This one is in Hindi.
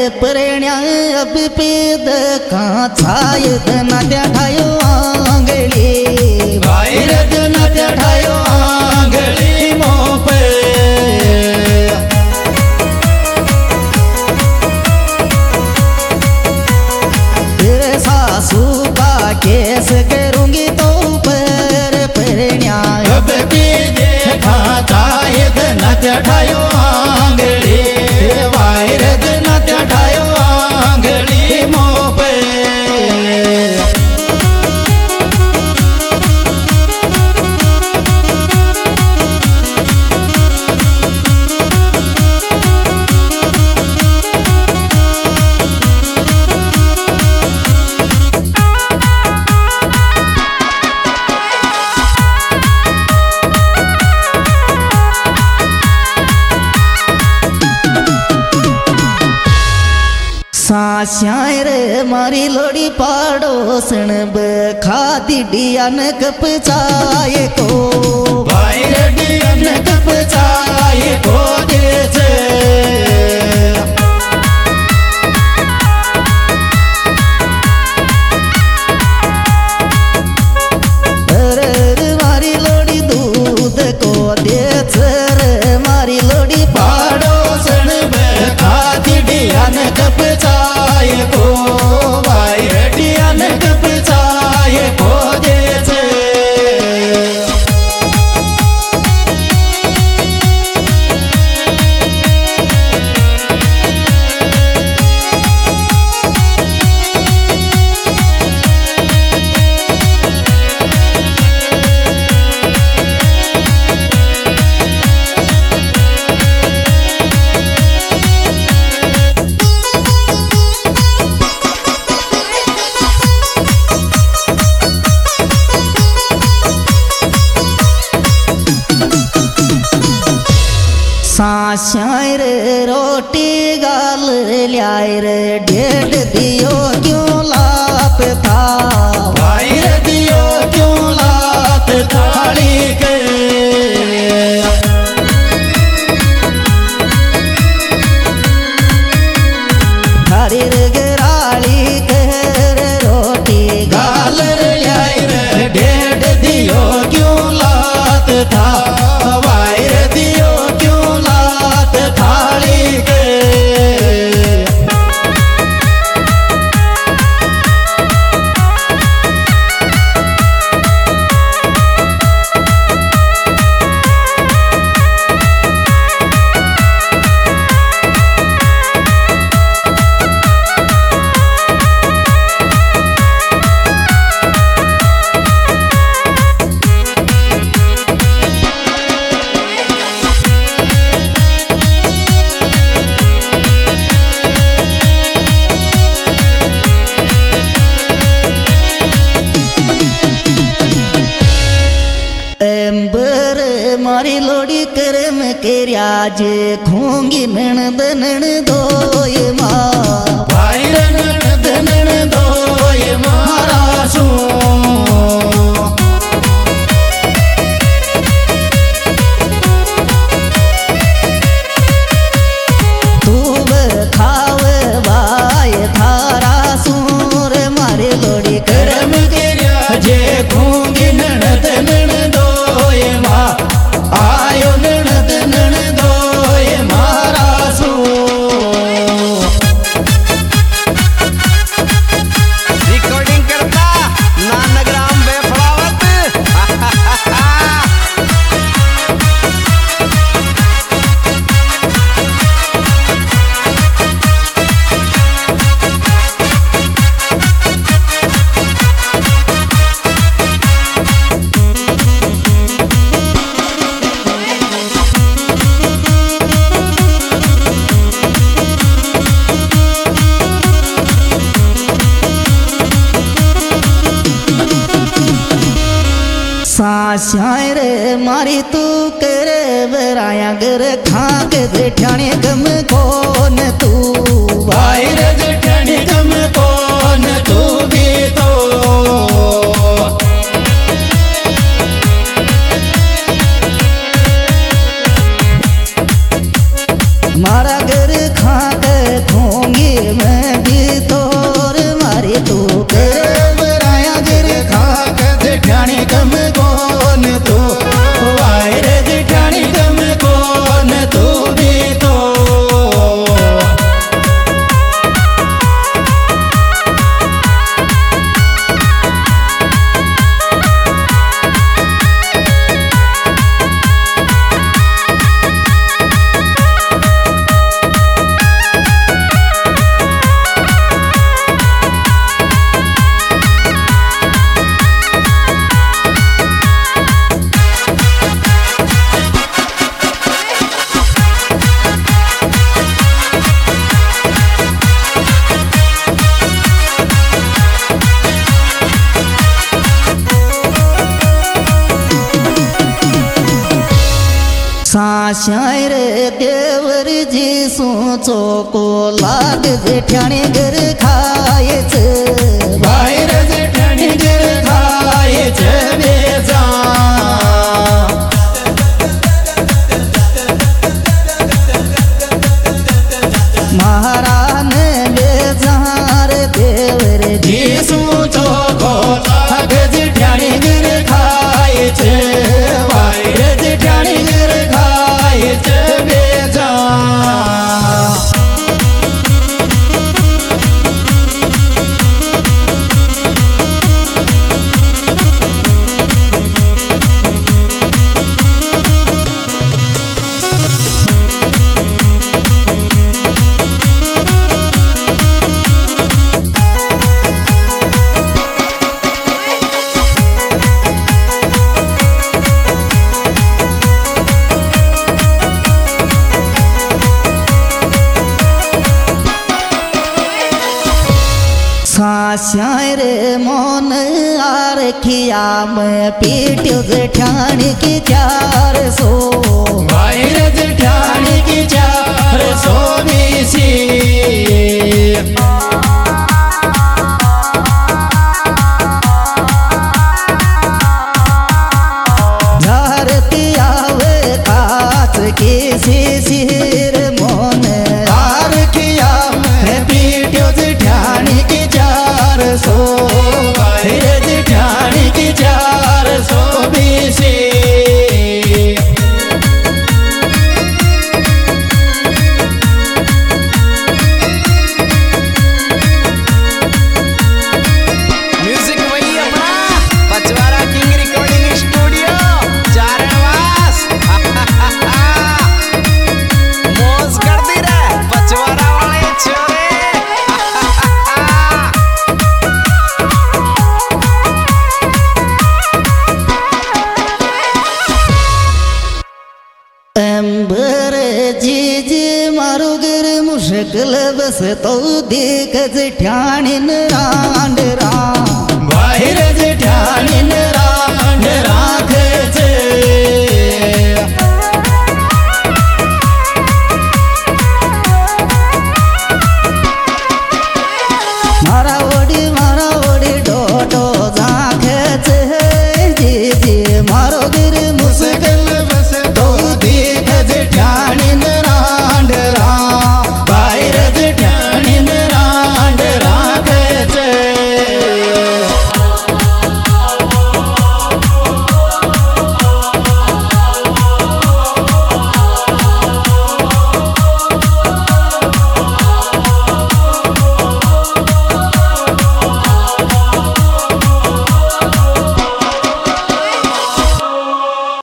प्रेण्या अब पेद का छायद नात्या ठायो आंगली वायरद नात्या ठायो आंगली मोपे तेरे सासू का केस करूंगी तो पर प्रेण्या अब पेद का छायद नात्या ठायो आंगली वायरद नात्या ठायो आंगली मोपे सास्यार मारी लोड़ी पाड़ोसन खादी डियान कप चाय को वायरडियन कप चाय को दे छे मारी लोड़ी दूध को दे छे मारी लोड़ी पाड़ोसन खादी डियान कप चाय को वायरडियन कप चाय को दे छे सास्यार रोटी गाल ल्यार डेढ़ दियो क्यों लाप था वायर दियो क्यों लात थाली के थारी गराली कर रोटी गाल ल्यार डेढ़ दियो क्यों लात था वायर दियो क्यों लात थाली के एम्बर मारी लोड़ी करम के राज खूंगी नण दनण दोय माँ वायर ननद ननदोय महाराजो तू खाव बाय थारा सूर मारी लोड़ी करम के राजे खूंगी ननद ननदोय माँ आयो ननद ननदोय महाराजो रिकॉर्डिंग करता नानग्राम बेफड़ावत सास्यार मारी तू कर बराया गर खाक जेठाने गम कौन तू वायर जेठनी कम कौन तू भी तो मारा घर खाक खोंगी साशाय रे देवर जी सोचो को लाग जेठाणे घर खायच बाहेर जेठाणी घर खायच बेजा महारान बेजार देवर जी सोचो को लाग जेठाणी घर खायच बाहेर जेठाणी घर खायच बेजा साशाय रे मोन आरखिया में पीट्यो जेठाणी की 400 बाहेर जेठाणी की 420 झारती आवे काच की शिशिर मोन आरखिया में पीट्यो जेठाणी की 400 बाहेर जेठाणी की 420 म्यूजिक वही अपना Pachwara king recording studio Charanwas मौज कर दी रे पचवारा वाले छोरे अंबर जीज मारो गर मुश्किल बस तो देख जेठाणी रांड राम बाहेर जेठाणी रांड